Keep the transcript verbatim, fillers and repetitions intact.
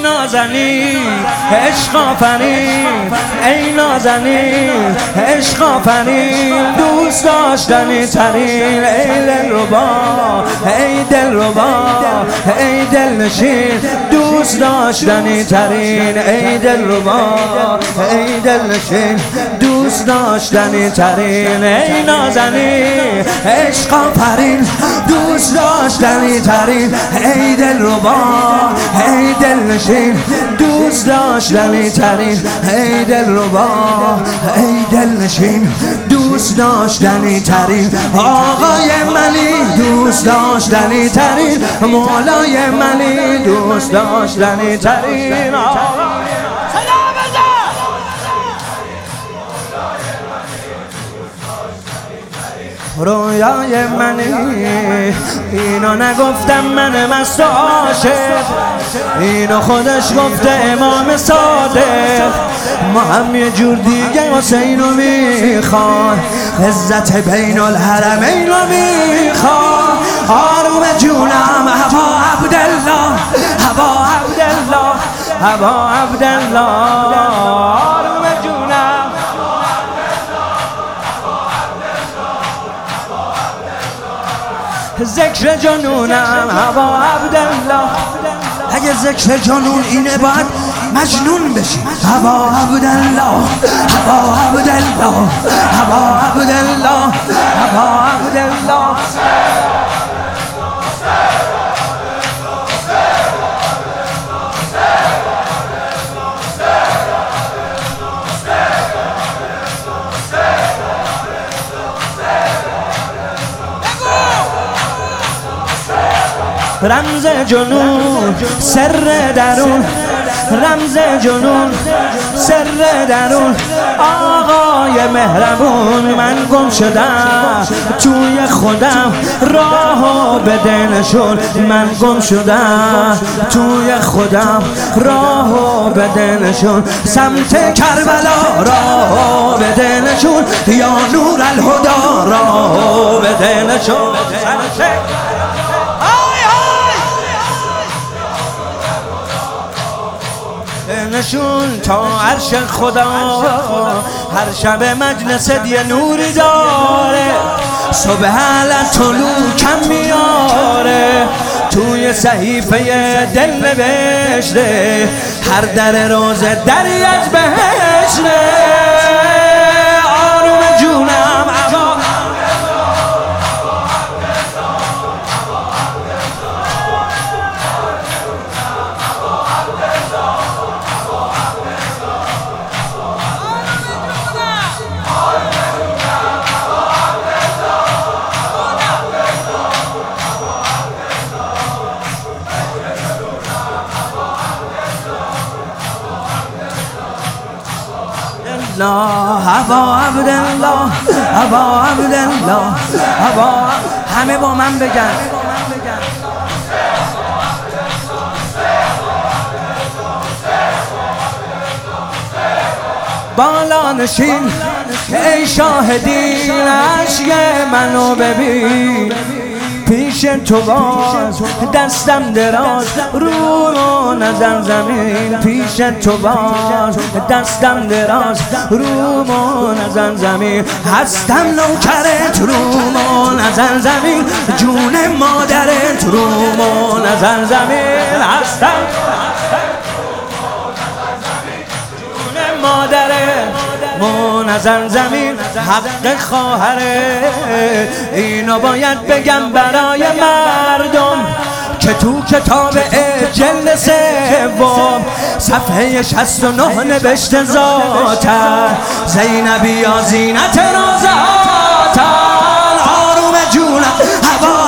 نازنین عشق آفرین، ای نازنین عشق آفرین، دوست داشتنی ترین، ای دلربا ای دلربا ای دلنشین، دوست داشتنی ترین، ای دلربا ای دلنشین، دوست داشتنی ترین، ای نازنین عشق آفرین، دوست داشتنی ترین، ای دلربا ای دلنشین، دوست داشتنی ترین، ای دلربا ای دلنشین، دوست داشتنی ترین، آقای منی دوست داشتنی ترین، مولای منی دوست داشتنی ترین، رویای منی، اینو نگفتم من مست و عاشق، اینو خودش گفته امام صادق، ما هم یه جور دیگه حسینو میخوان، عزت بین الحرمین رو میخوان، آروم جونم هوا عبدالله، هوا عبدالله، هوا عبدالله، آروم جونم ذکر جنونم هوا عبدالله، اگه ذکر جنون اینه باید مجنون بشی، هوا عبدالله، هوا عبدالله، هوا عبدالله، هوا عبدالله، رمز جنون سر درون، رمز جنون سر درون، آقای مهربون، من گم شدم توی خودم، راهو بده نشون، من گم شدم توی خودم، راهو بده نشون، سمت کربلا راهو بده نشون، یا نور الهدی راهو بده نشون، نشون تا عرش خدا، هر شب مجلس یه نوری داره، صبح طلوع کم میاره، توی صحیفه دل نوشته، هر در روز دری از بهشته، آروم جونم هوا هوا عبدالله، هوا عبدالله، هوا، همه با من بگن بالا نشین، ای شاهدین عشق منو ببین، پیش تو باز دستم دراز، رو نزن زمین، پیش تو باز دستم دراز، رو نزن زمین، هستم نوکرت، رو نزن زمین، جون مادرت، رو نزن زمین، هستم جون مادرت، مو نزن زمین، حق خواهره، اینو باید بگم برای مردم، که تو کتاب جلد سوم صفحه شصت و نه نوشته ذاتن، زینبی یا زینت رازاتن، آروم جونم هوا